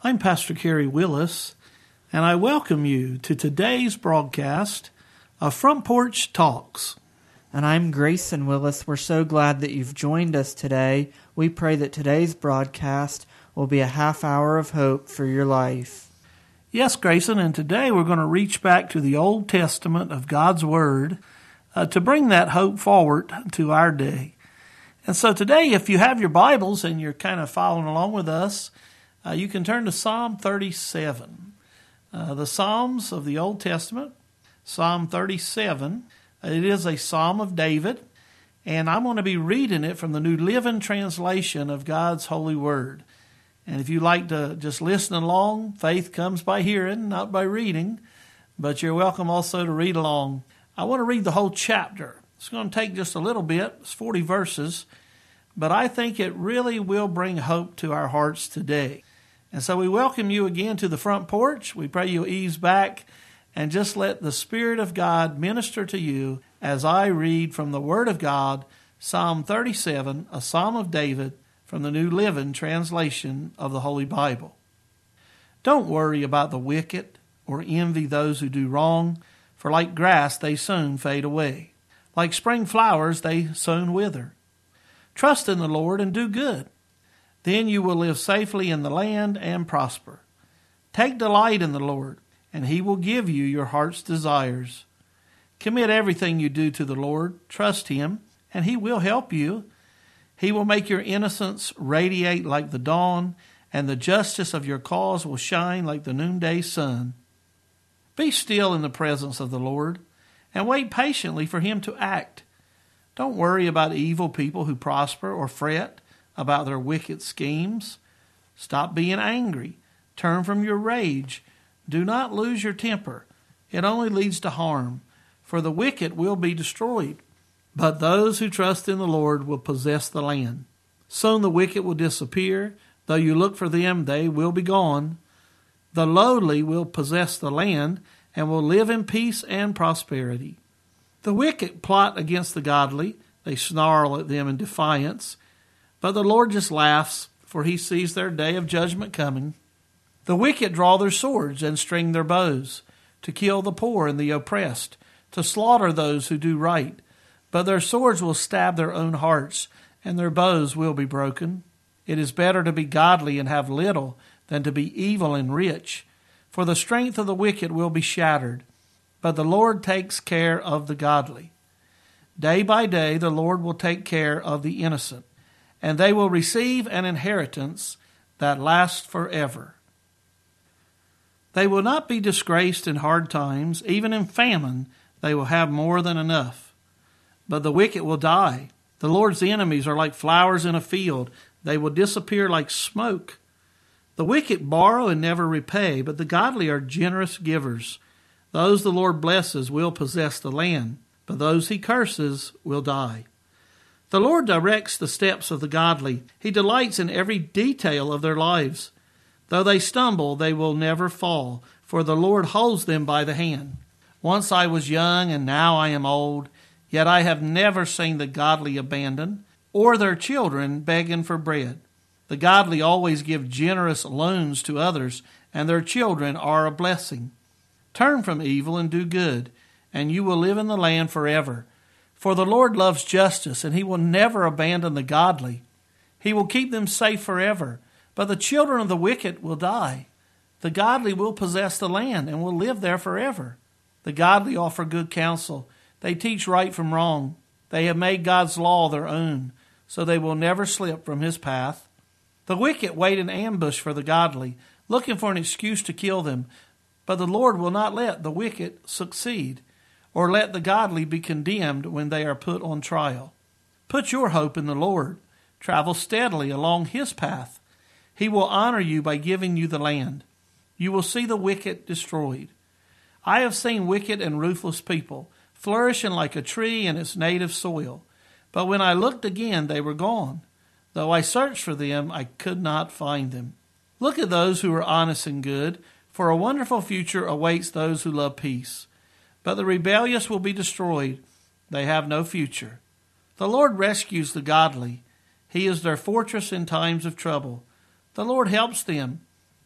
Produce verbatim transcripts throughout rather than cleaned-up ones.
I'm Pastor Kerry Willis, and I welcome you to today's broadcast of Front Porch Talks. And I'm Grayson Willis. We're so glad that you've joined us today. We pray that today's broadcast will be a half hour of hope for your life. Yes, Grayson, and today we're going to reach back to the Old Testament of God's Word uh, to bring that hope forward to our day. And so today, if you have your Bibles and you're kind of following along with us, uh, you can turn to Psalm thirty-seven. Uh, the Psalms of the Old Testament, Psalm thirty-seven. It is a Psalm of David, and I'm going to be reading it from the New Living Translation of God's Holy Word. And if you like to just listen along, faith comes by hearing, not by reading, but you're welcome also to read along. I want to read the whole chapter. It's going to take just a little bit. It's forty verses, but I think it really will bring hope to our hearts today. And so we welcome you again to the front porch. We pray you'll ease back and just let the Spirit of God minister to you as I read from the Word of God, Psalm thirty-seven, a Psalm of David from the New Living Translation of the Holy Bible. Don't worry about the wicked or envy those who do wrong, for like grass they soon fade away. Like spring flowers they soon wither. Trust in the Lord and do good. Then you will live safely in the land and prosper. Take delight in the Lord, and He will give you your heart's desires. Commit everything you do to the Lord. Trust Him, and He will help you. He will make your innocence radiate like the dawn, and the justice of your cause will shine like the noonday sun. Be still in the presence of the Lord, and wait patiently for Him to act. Don't worry about evil people who prosper or fret about their wicked schemes. Stop being angry. Turn from your rage. Do not lose your temper. It only leads to harm, for the wicked will be destroyed. But those who trust in the Lord will possess the land. Soon the wicked will disappear. Though you look for them, they will be gone. The lowly will possess the land and will live in peace and prosperity. The wicked plot against the godly. They snarl at them in defiance. But the Lord just laughs, for He sees their day of judgment coming. The wicked draw their swords and string their bows, to kill the poor and the oppressed, to slaughter those who do right. But their swords will stab their own hearts, and their bows will be broken. It is better to be godly and have little than to be evil and rich, for the strength of the wicked will be shattered. But the Lord takes care of the godly. Day by day the Lord will take care of the innocent, and they will receive an inheritance that lasts forever. They will not be disgraced in hard times. Even in famine they will have more than enough. But the wicked will die. The Lord's enemies are like flowers in a field. They will disappear like smoke. The wicked borrow and never repay, but the godly are generous givers. Those the Lord blesses will possess the land, but those He curses will die. The Lord directs the steps of the godly. He delights in every detail of their lives. Though they stumble, they will never fall, for the Lord holds them by the hand. Once I was young, and now I am old, yet I have never seen the godly abandoned, or their children begging for bread. The godly always give generous loans to others, and their children are a blessing. Turn from evil and do good, and you will live in the land forever. For the Lord loves justice, and He will never abandon the godly. He will keep them safe forever, but the children of the wicked will die. The godly will possess the land and will live there forever. The godly offer good counsel. They teach right from wrong. They have made God's law their own, so they will never slip from His path. The wicked wait in ambush for the godly, looking for an excuse to kill them, but the Lord will not let the wicked succeed, or let the godly be condemned when they are put on trial. Put your hope in the Lord. Travel steadily along His path. He will honor you by giving you the land. You will see the wicked destroyed. I have seen wicked and ruthless people flourishing like a tree in its native soil. But when I looked again, they were gone. Though I searched for them, I could not find them. Look at those who are honest and good, for a wonderful future awaits those who love peace. But the rebellious will be destroyed. They have no future. The Lord rescues the godly. He is their fortress in times of trouble. The Lord helps them.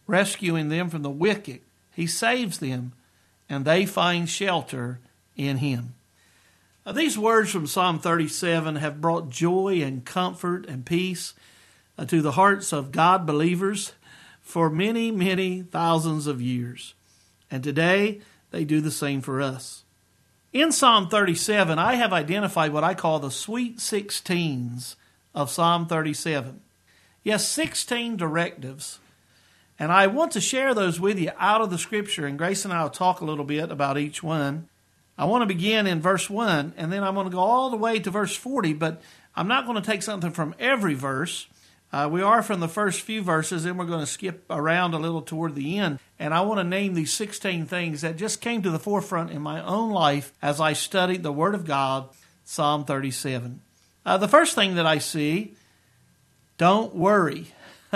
rescuing them from the wicked. He saves them, and they find shelter in him. Now, these words from Psalm thirty-seven have brought joy and comfort and peace uh, to the hearts of God believers for many, many thousands of years. And today, they do the same for us. In Psalm thirty-seven, I have identified what I call the sweet sixteens of Psalm thirty-seven. Yes, sixteen directives. And I want to share those with you out of the Scripture, and Grace and I will talk a little bit about each one. I want to begin in verse one, and then I'm going to go all the way to verse forty, but I'm not going to take something from every verse. Uh, we are from the first few verses, and we're going to skip around a little toward the end. And I want to name these sixteen things that just came to the forefront in my own life as I studied the Word of God, Psalm thirty-seven. Uh, the first thing that I see, don't worry.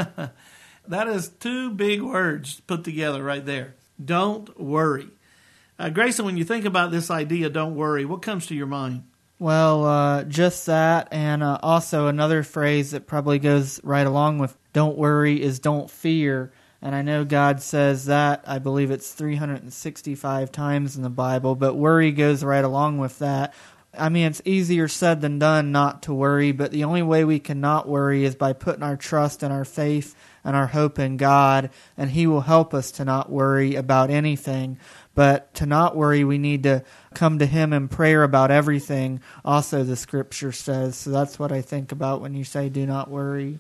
That is two big words put together right there. Don't worry. Uh, Grayson, when you think about this idea, don't worry, what comes to your mind? Well, uh, just that, and uh, also another phrase that probably goes right along with don't worry is don't fear. And I know God says that, I believe it's three hundred sixty-five times in the Bible, but worry goes right along with that. I mean, it's easier said than done not to worry, but the only way we can not worry is by putting our trust and our faith and our hope in God, and He will help us to not worry about anything. But to not worry, we need to come to Him in prayer about everything, also the Scripture says. So that's what I think about when you say do not worry.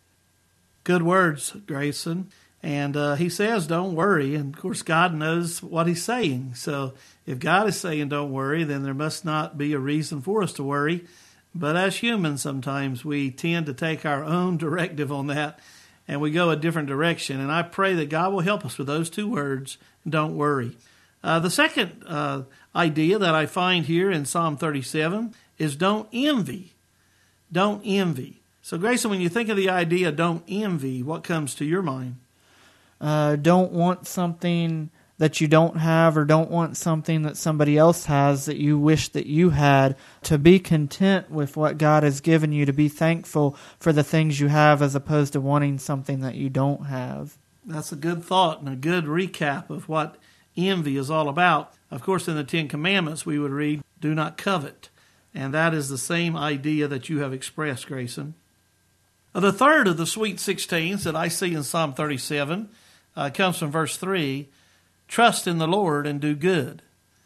Good words, Grayson. And uh, He says don't worry, and of course God knows what He's saying. So if God is saying don't worry, then there must not be a reason for us to worry. But as humans, sometimes we tend to take our own directive on that, and we go a different direction. And I pray that God will help us with those two words, don't worry. Uh, the second uh, idea that I find here in Psalm thirty-seven is don't envy. Don't envy. So, Grayson, when you think of the idea don't envy, what comes to your mind? Uh, don't want something that you don't have, or don't want something that somebody else has that you wish that you had. To be content with what God has given you, to be thankful for the things you have as opposed to wanting something that you don't have. That's a good thought and a good recap of what envy is all about. Of course, in the Ten Commandments, we would read, do not covet. And that is the same idea that you have expressed, Grayson. The third of the sweet sixteens that I see in Psalm thirty-seven uh, comes from verse three. Trust in the Lord and do good.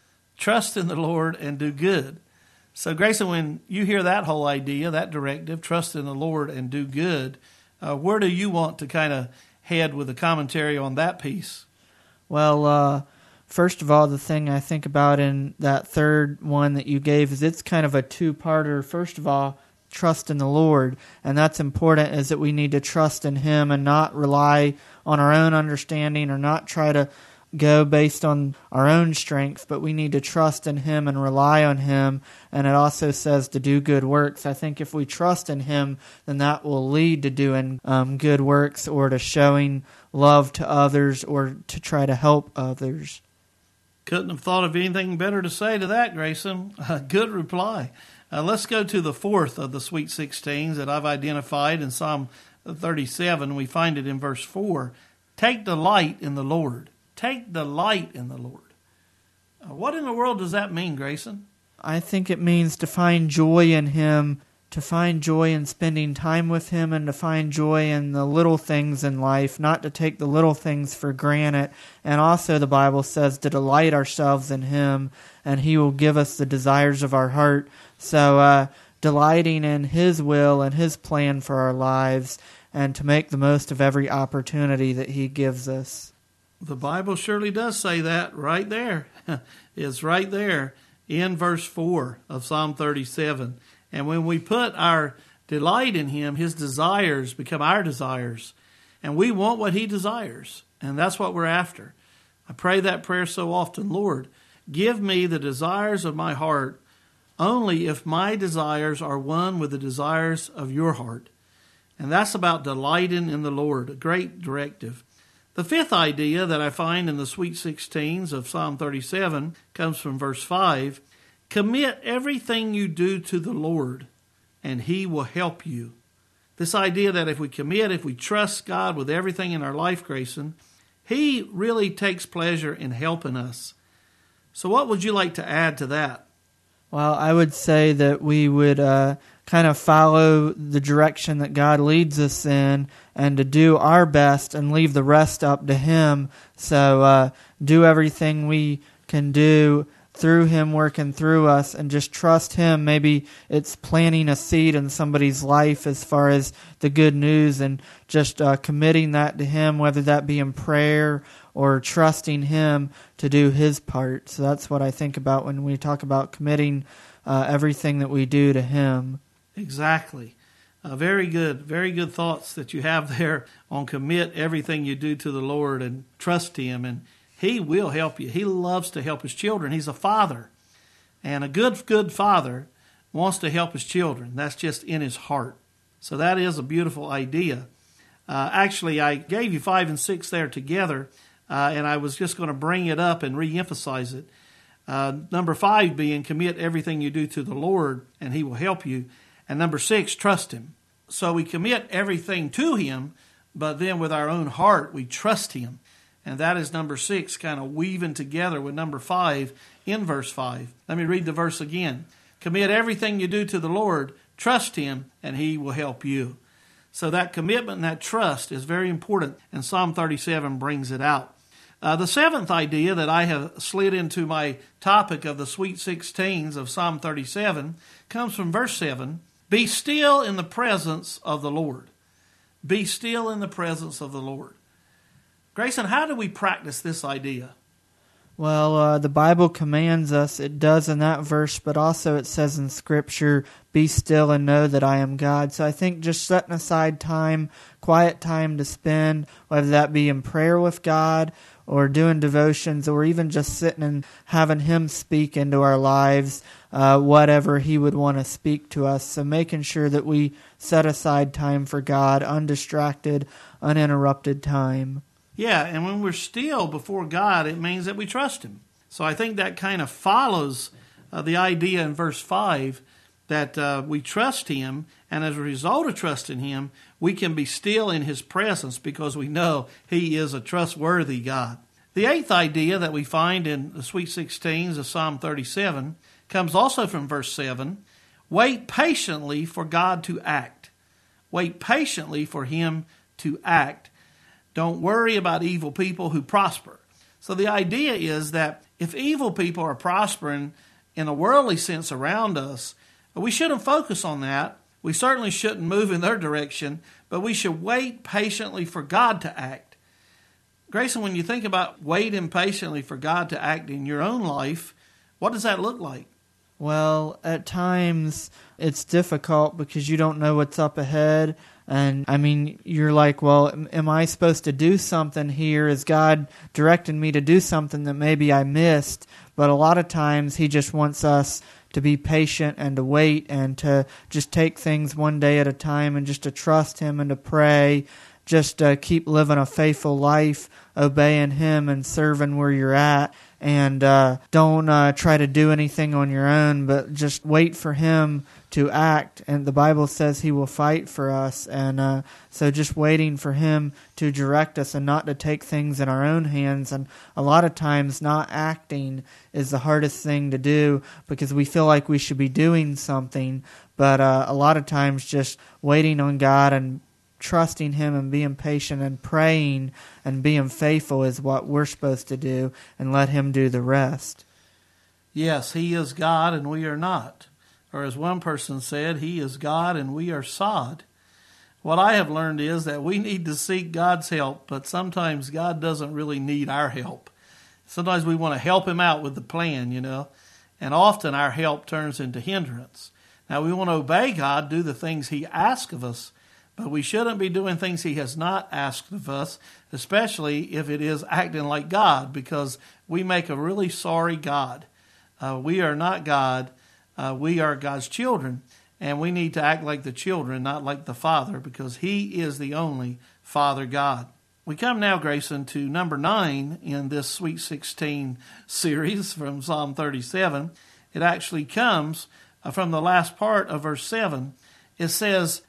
Trust in the Lord and do good. So, Grayson, when you hear that whole idea, that directive, trust in the Lord and do good, uh, where do you want to kind of head with a commentary on that piece? Well, uh, first of all, the thing I think about in that third one that you gave is it's kind of a two-parter. First of all, trust in the Lord, and that's important, is that we need to trust in Him and not rely on our own understanding or not try to go based on our own strength, but we need to trust in Him and rely on Him. And it also says to do good works. I think if we trust in Him, then that will lead to doing um, good works, or to showing love to others, or to try to help others. Couldn't have thought of anything better to say to that, Grayson. A good reply. Uh, let's go to the fourth of the sweet sixteens that I've identified in Psalm thirty-seven. We find it in verse four. Take delight in the Lord. Take delight in the Lord. Uh, what in the world does that mean, Grayson? I think it means to find joy in Him, to find joy in spending time with Him, and to find joy in the little things in life, not to take the little things for granted. And also the Bible says to delight ourselves in Him, and He will give us the desires of our heart. So uh, delighting in His will and His plan for our lives, and to make the most of every opportunity that He gives us. The Bible surely does say that right there. It's right there in verse four of Psalm thirty-seven. And when we put our delight in Him, His desires become our desires. And we want what He desires. And that's what we're after. I pray that prayer so often. Lord, give me the desires of my heart only if my desires are one with the desires of your heart. And that's about delighting in the Lord, a great directive. The fifth idea that I find in the sweet sixteens of Psalm thirty-seven comes from verse five. Commit everything you do to the Lord, and He will help you. This idea that if we commit, if we trust God with everything in our life, Grayson, He really takes pleasure in helping us. So what would you like to add to that? Well, I would say that we would uh, kind of follow the direction that God leads us in and to do our best and leave the rest up to Him. So uh, do everything we can do through Him working through us and just trust Him. Maybe it's planting a seed in somebody's life as far as the good news and just uh, committing that to Him, whether that be in prayer or trusting Him to do His part. So that's what I think about when we talk about committing uh, everything that we do to Him. Exactly. Uh, very good. Very good thoughts that you have there on commit everything you do to the Lord and trust Him, and He will help you. He loves to help His children. He's a father. And a good, good father wants to help his children. That's just in his heart. So that is a beautiful idea. Uh, actually, I gave you five and six there together, uh, and I was just going to bring it up and re-emphasize it. Uh, number five being commit everything you do to the Lord, and He will help you. And number six, trust Him. So we commit everything to Him, but then with our own heart, we trust Him. And that is number six, kind of weaving together with number five in verse five. Let me read the verse again. Commit everything you do to the Lord, trust Him, and He will help you. So that commitment and that trust is very important, and Psalm thirty-seven brings it out. Uh, the seventh idea that I have slid into my topic of the Sweet Sixteens of Psalm thirty-seven comes from verse seven. Be still in the presence of the Lord. Be still in the presence of the Lord. Grayson, how do we practice this idea? Well, uh, the Bible commands us, it does in that verse, but also it says in Scripture, be still and know that I am God. So I think just setting aside time, quiet time to spend, whether that be in prayer with God or doing devotions or even just sitting and having Him speak into our lives, uh, whatever He would want to speak to us. So making sure that we set aside time for God, undistracted, uninterrupted time. Yeah, and when we're still before God, it means that we trust Him. So I think that kind of follows uh, the idea in verse five that uh, we trust Him, and as a result of trusting Him, we can be still in His presence because we know He is a trustworthy God. The eighth idea that we find in the Sweet Sixteens of Psalm thirty-seven comes also from verse seven. Wait patiently for God to act. Wait patiently for Him to act. Don't worry about evil people who prosper. So the idea is that if evil people are prospering in a worldly sense around us, we shouldn't focus on that. We certainly shouldn't move in their direction, but we should wait patiently for God to act. Grayson, when you think about waiting patiently for God to act in your own life, what does that look like? Well, at times it's difficult because you don't know what's up ahead. And, I mean, you're like, well, am I supposed to do something here? Is God directing me to do something that maybe I missed? But a lot of times He just wants us to be patient and to wait and to just take things one day at a time and just to trust Him and to pray. Just uh, keep living a faithful life, obeying Him and serving where you're at. And uh, don't uh, try to do anything on your own, but just wait for Him to act. And the Bible says He will fight for us. And uh, so just waiting for Him to direct us and not to take things in our own hands. And a lot of times not acting is the hardest thing to do because we feel like we should be doing something. But uh, a lot of times just waiting on God and trusting Him and being patient and praying and being faithful is what we're supposed to do, and let Him do the rest. Yes, He is God and we are not. Or as one person said, He is God and we are sod. What I have learned is that we need to seek God's help, but sometimes God doesn't really need our help. Sometimes we want to help Him out with the plan, you know, and often our help turns into hindrance. Now, we want to obey God, do the things He asks of us, but we shouldn't be doing things He has not asked of us, especially if it is acting like God, because we make a really sorry God. Uh, we are not God. Uh, we are God's children, and we need to act like the children, not like the Father, because He is the only Father God. We come now, Grayson, to number nine in this Sweet Sixteen series from Psalm thirty-seven. It actually comes from the last part of verse seven. It says,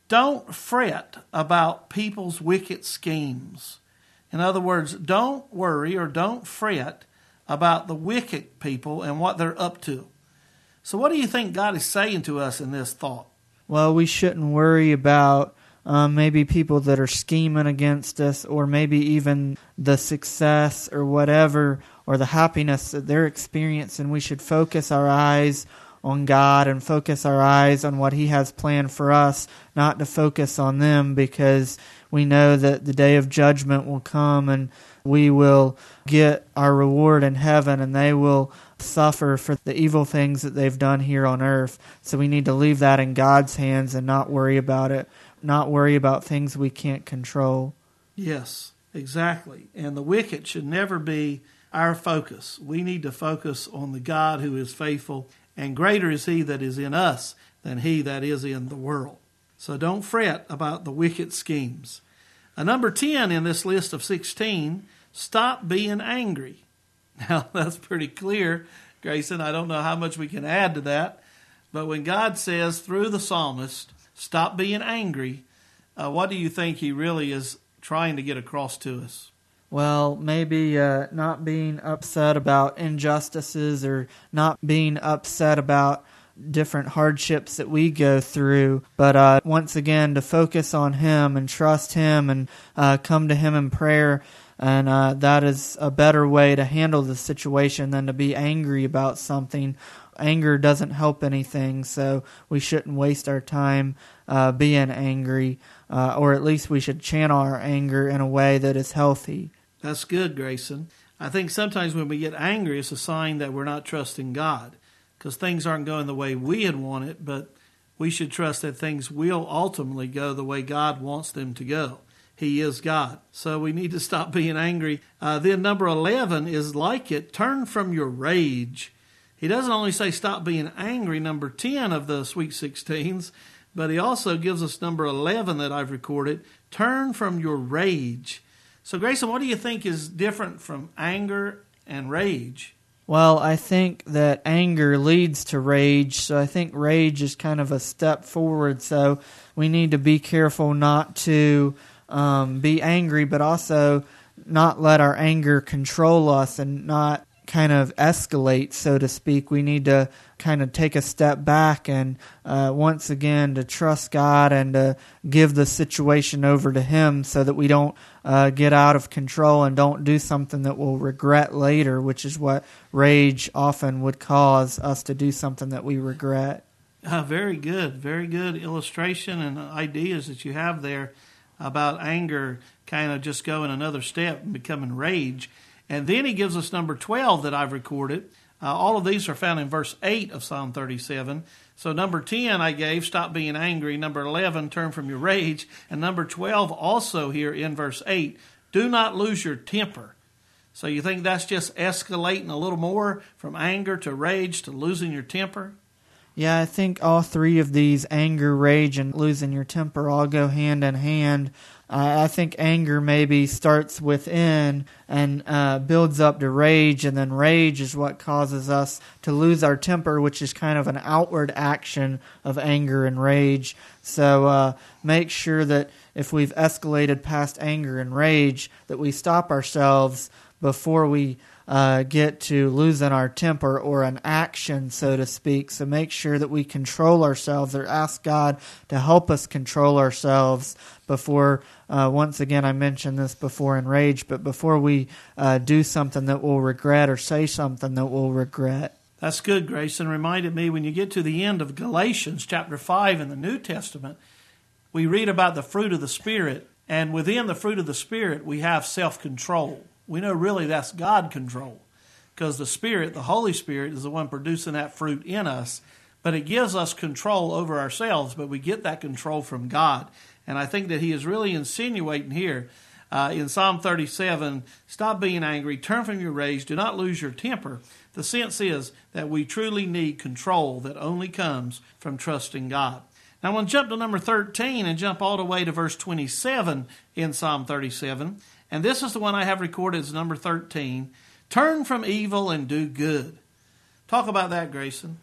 don't fret about people's wicked schemes. In other words, don't worry or don't fret about the wicked people and what they're up to. So what do you think God is saying to us in this thought? Well, we shouldn't worry about um, maybe people that are scheming against us, or maybe even the success or whatever, or the happiness that they're experiencing. We should focus our eyes on God and focus our eyes on what He has planned for us, not to focus on them, because we know that the day of judgment will come and we will get our reward in heaven, and they will suffer for the evil things that they've done here on earth. So we need to leave that in God's hands and not worry about it, not worry about things we can't control. Yes, exactly. And the wicked should never be our focus. We need to focus on the God who is faithful, and greater is He that is in us than he that is in the world. So don't fret about the wicked schemes. Uh, number ten in this list of sixteen, stop being angry. Now, that's pretty clear, Grayson. I don't know how much we can add to that. But when God says through the psalmist, stop being angry, uh, what do you think He really is trying to get across to us? Well, maybe uh, not being upset about injustices, or not being upset about different hardships that we go through, but uh, once again to focus on Him and trust Him and uh, come to Him in prayer. And uh, that is a better way to handle the situation than to be angry about something. Anger doesn't help anything, so we shouldn't waste our time uh, being angry, uh, or at least we should channel our anger in a way that is healthy. That's good, Grayson. I think sometimes when we get angry, it's a sign that we're not trusting God, because things aren't going the way we had wanted, but we should trust that things will ultimately go the way God wants them to go. He is God. So we need to stop being angry. Uh, then number eleven is like it. Turn from your rage. He doesn't only say stop being angry, number ten of the Sweet sixteens, but he also gives us number eleven that I've recorded. Turn from your rage. So Grayson, what do you think is different from anger and rage? Well, I think that anger leads to rage, so I think rage is kind of a step forward. So we need to be careful not to Um, be angry, but also not let our anger control us and not kind of escalate, so to speak. We need to kind of take a step back and uh, once again to trust God and to give the situation over to Him, so that we don't uh, get out of control and don't do something that we'll regret later, which is what rage often would cause us to do, something that we regret. Uh, very good. Very good illustration and ideas that you have there about anger kind of just going another step and becoming rage. And then he gives us number twelve that I've recorded. Uh, all of these are found in verse eight of Psalm thirty-seven. So number ten I gave, stop being angry. Number eleven, turn from your rage. And number twelve also here in verse eight, do not lose your temper. So you think that's just escalating a little more from anger to rage to losing your temper? Yeah, I think all three of these, anger, rage, and losing your temper, all go hand in hand. Uh, I think anger maybe starts within and uh, builds up to rage, and then rage is what causes us to lose our temper, which is kind of an outward action of anger and rage. So uh, make sure that if we've escalated past anger and rage, that we stop ourselves before we Uh, get to losing our temper, or an action, so to speak. So make sure that we control ourselves, or ask God to help us control ourselves before, uh, once again, I mentioned this before in rage, but before we uh, do something that we'll regret, or say something that we'll regret. That's good, Grayson. Reminded me, when you get to the end of Galatians chapter five in the New Testament, we read about the fruit of the Spirit, and within the fruit of the Spirit we have self-control. We know really that's God control, because the Spirit, the Holy Spirit, is the one producing that fruit in us. But it gives us control over ourselves, but we get that control from God. And I think that He is really insinuating here uh, in Psalm thirty-seven, stop being angry, turn from your rage, do not lose your temper. The sense is that we truly need control that only comes from trusting God. Now I want to jump to number thirteen and jump all the way to verse twenty-seven in Psalm thirty-seven. And this is the one I have recorded as number thirteen. Turn from evil and do good. Talk about that, Grayson.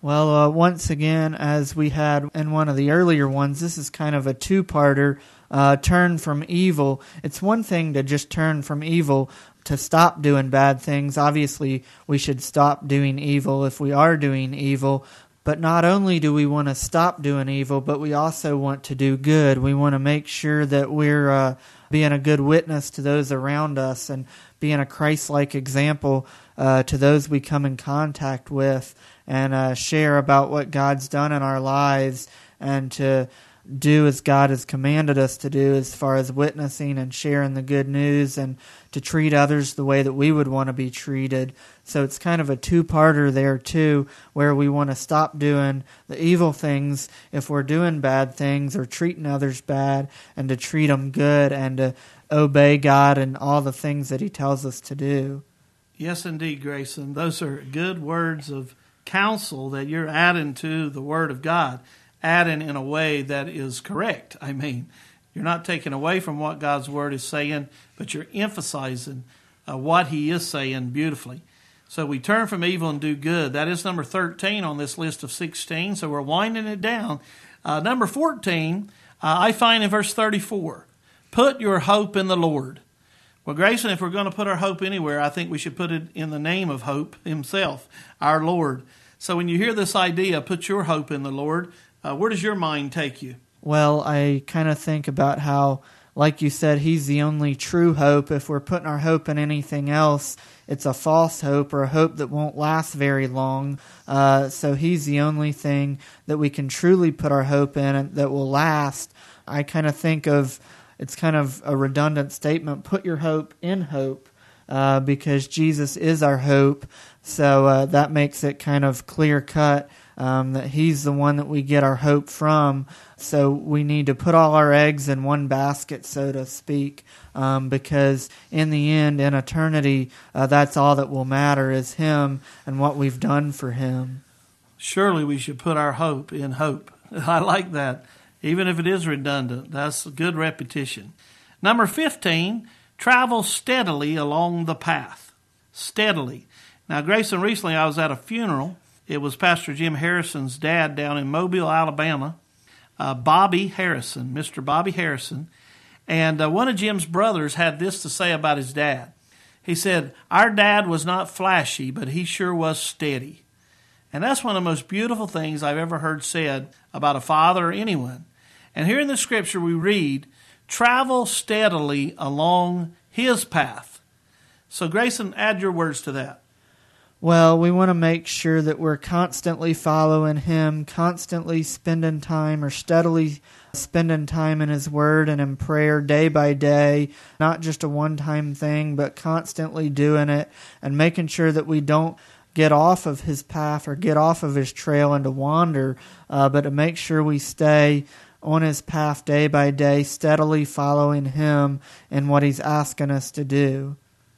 Well, uh, once again, as we had in one of the earlier ones, this is kind of a two-parter, uh, turn from evil. It's one thing to just turn from evil, to stop doing bad things. Obviously, we should stop doing evil if we are doing evil. But not only do we want to stop doing evil, but we also want to do good. We want to make sure that we're uh, being a good witness to those around us and being a Christ-like example uh, to those we come in contact with, and uh, share about what God's done in our lives, and to do as God has commanded us to do as far as witnessing and sharing the good news, and to treat others the way that we would want to be treated. So it's kind of a two-parter there too, where we want to stop doing the evil things if we're doing bad things or treating others bad, and to treat them good and to obey God and all the things that He tells us to do. Yes, indeed, Grayson. Those are good words of counsel that you're adding to the Word of God, adding in a way that is correct. I mean, you're not taking away from what God's Word is saying, but you're emphasizing uh, what He is saying beautifully. So we turn from evil and do good. That is number thirteen on this list of sixteen, so we're winding it down. Uh, number fourteen, uh, I find in verse thirty-four, put your hope in the Lord. Well, Grayson, if we're going to put our hope anywhere, I think we should put it in the name of hope Himself, our Lord. So when you hear this idea, put your hope in the Lord, uh, where does your mind take you? Well, I kind of think about how, like you said, He's the only true hope. If we're putting our hope in anything else, it's a false hope, or a hope that won't last very long. Uh, so He's the only thing that we can truly put our hope in and that will last. I kind of think of, it's kind of a redundant statement, put your hope in hope, uh, because Jesus is our hope. So uh, that makes it kind of clear-cut um, that He's the one that we get our hope from. So we need to put all our eggs in one basket, so to speak, um, because in the end, in eternity, uh, that's all that will matter is Him and what we've done for Him. Surely we should put our hope in hope. I like that. Even if it is redundant, that's a good repetition. Number fifteen, travel steadily along the path. Steadily. Now, Grayson, recently I was at a funeral. It was Pastor Jim Harrison's dad down in Mobile, Alabama, uh, Bobby Harrison, Mister Bobby Harrison. And uh, one of Jim's brothers had this to say about his dad. He said, our dad was not flashy, but he sure was steady. And that's one of the most beautiful things I've ever heard said about a father or anyone. And here in the Scripture we read, travel steadily along His path. So, Grayson, add your words to that. Well, we want to make sure that we're constantly following Him, constantly spending time or steadily spending time in His Word and in prayer day by day, not just a one-time thing, but constantly doing it and making sure that we don't get off of His path or get off of His trail and to wander, uh, but to make sure we stay on His path day by day, steadily following Him and what He's asking us to do.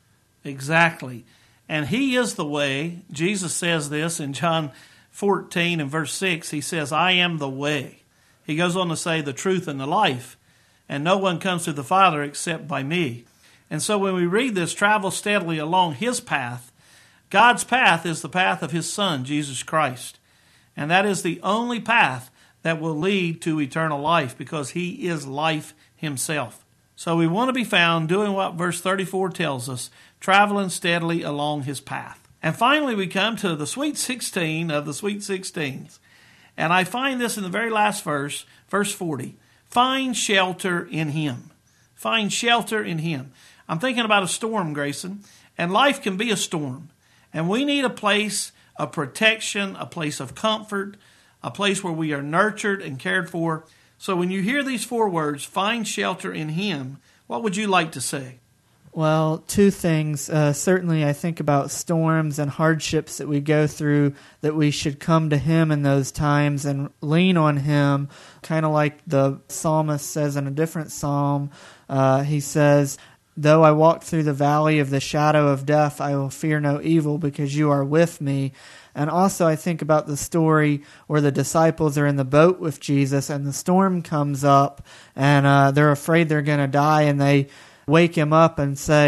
Exactly. And He is the way. Jesus says this in John fourteen and verse six. He says, I am the way. He goes on to say the truth and the life. And no one comes to the Father except by me. And so when we read this, travel steadily along His path, God's path is the path of His Son, Jesus Christ. And that is the only path that will lead to eternal life, because He is life Himself. So we want to be found doing what verse thirty-four tells us, traveling steadily along His path. And finally we come to the sweet sixteen of the sweet sixteens. And I find this in the very last verse, verse forty. Find shelter in Him. Find shelter in Him. I'm thinking about a storm, Grayson, and life can be a storm. And we need a place of protection, a place of comfort, a place where we are nurtured and cared for. So when you hear these four words, find shelter in Him, what would you like to say? Well, two things. Uh, certainly I think about storms and hardships that we go through, that we should come to Him in those times and lean on Him, kind of like the psalmist says in a different psalm. Uh, he says, though I walk through the valley of the shadow of death, I will fear no evil because You are with me. And also I think about the story where the disciples are in the boat with Jesus and the storm comes up and uh, they're afraid they're going to die, and they wake Him up and say,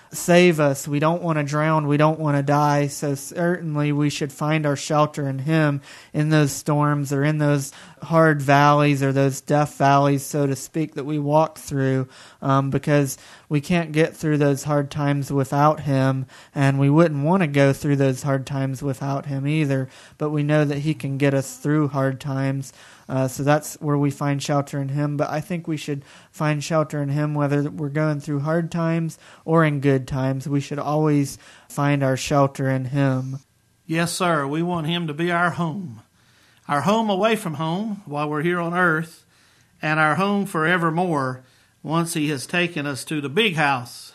save us. We don't want to drown. We don't want to die. So certainly we should find our shelter in Him in those storms or in those hard valleys or those death valleys, so to speak, that we walk through, um, because we can't get through those hard times without Him, and we wouldn't want to go through those hard times without Him either. But we know that He can get us through hard times. Uh, so that's where we find shelter in Him. But I think we should find shelter in Him whether we're going through hard times or in good times. We should always find our shelter in Him. Yes, sir. We want Him to be our home. Our home away from home while we're here on earth, and our home forevermore once He has taken us to the big house,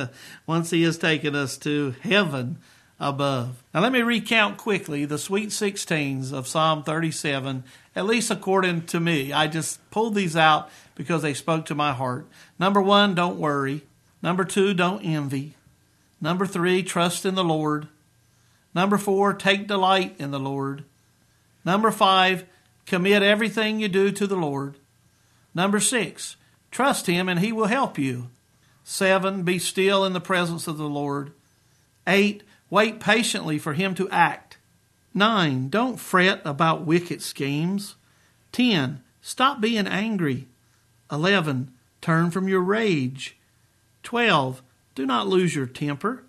once He has taken us to heaven above. Now let me recount quickly the sweet sixteens of Psalm thirty-seven, at least according to me. I just pulled these out because they spoke to my heart. Number one, don't worry. Number two, don't envy. Number three, trust in the Lord. Number four, take delight in the Lord. Number five, commit everything you do to the Lord. Number six, trust Him and He will help you. Seven, be still in the presence of the Lord. Eight, wait patiently for Him to act. Nine, don't fret about wicked schemes. Ten, stop being angry. Eleven, turn from your rage. Twelve, do not lose your temper.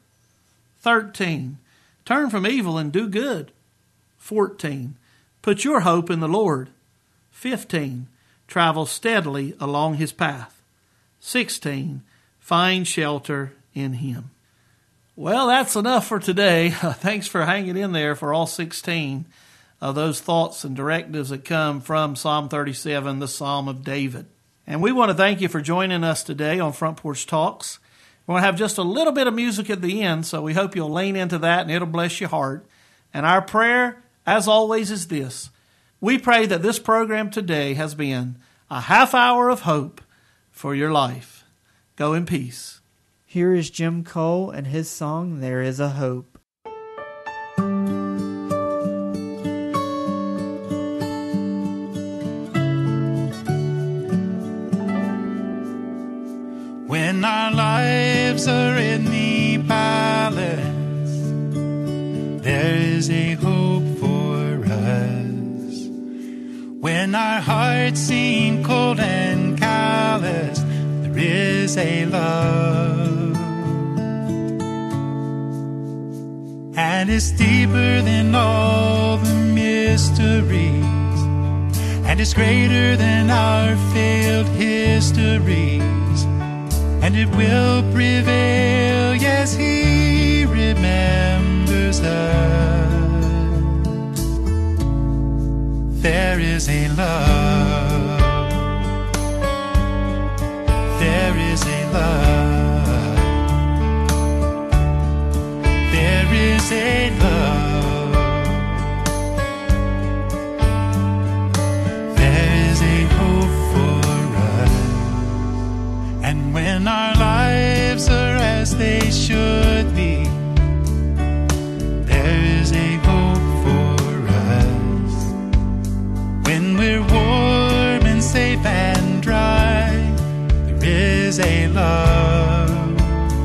Thirteen, turn from evil and do good. Fourteen, put your hope in the Lord. Fifteen, travel steadily along His path. Sixteen, find shelter in Him. Well, that's enough for today. Thanks for hanging in there for all sixteen of those thoughts and directives that come from Psalm thirty-seven, the Psalm of David. And we want to thank you for joining us today on Front Porch Talks. We're going to have just a little bit of music at the end, so we hope you'll lean into that and it'll bless your heart. And our prayer, as always, is this. We pray that this program today has been a half hour of hope for your life. Go in peace. Here is Jim Cole and his song, There Is a Hope. When our lives are in the balance, there is a hope for us. When our hearts seem cold and callous, there is a love. And it's deeper than all the mysteries, and it's greater than our failed histories. And it will prevail, yes, He remembers us. There is a love. There is a love. There is a love. There is a hope for us. And when our lives are as they should be, there is a hope for us. When we're warm and safe and dry, there is a love.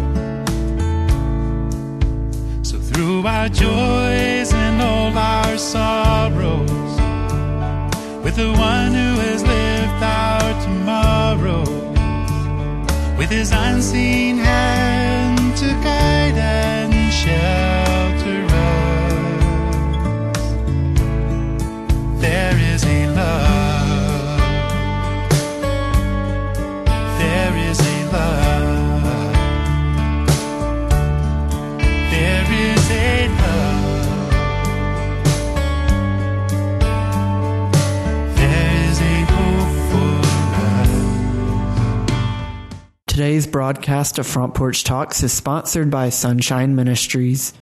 So through our joys and all our sorrows, with the one who has lived our tomorrows, with His unseen hand to guide and shelter us, there is a love. There is a love. There is a love. There is a hope for us. Today's broadcast of Front Porch Talks is sponsored by Sunshine Ministries.